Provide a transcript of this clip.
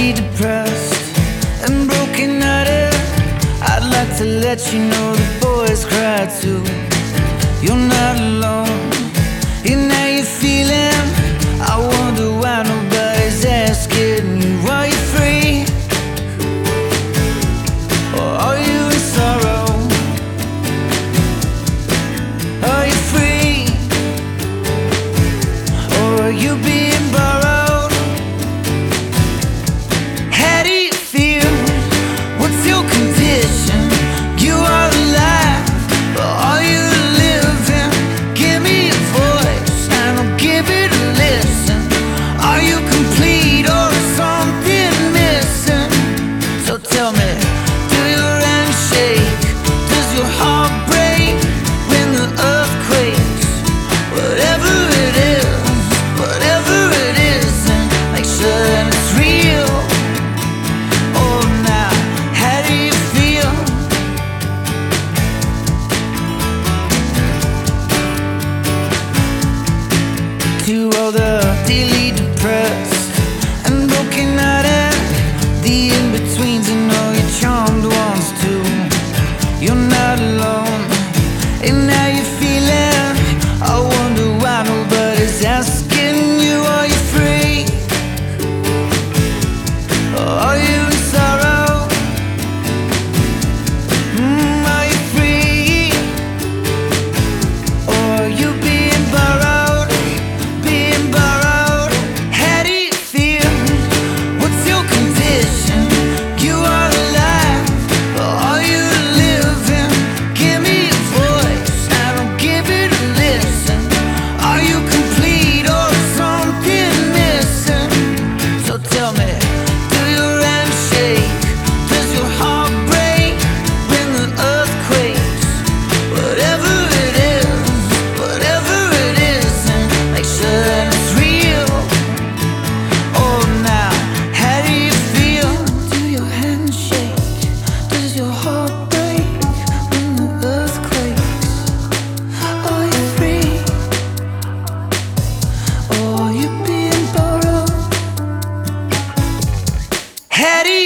daily depressed and broken-hearted, I'd like to let you know the boys cry too. You're not alone in how you're feeling. I wonder why nobody's asking you. Are you free? Or are you in sorrow? Are you free? Or are you being borrowed? How do you feel? What's your condition? You are alive, but are you living? Give me a voice and I'll give it a listen. Are you complete or is something missing? So tell me, do your hands shake? Does your heart break when the earth quakes? Whatever it isn't, make sure that it's real. Oh, now, how do you feel? To all the daily depressed and broken-hearted, the in-betweens and all your charmed ones too. You're not alone in how you're feeling. I wonder why nobody's asking you. Are you free? Or are you in sorrow? Are you free? Or are you being borrowed? Being borrowed? How do you feel? What's your condition? You are alive, but are you living? Give me a voice and I'll give it a listen. Are you complete or is something missing? So tell me, do your hands shake? Does your heart break when the earth quakes? Whatever it isn't, make sure that it's real. Oh, now, how do you feel? Do your hands shake? Does your heart break when the earth quakes? Are you free? Or are you being borrowed? How do you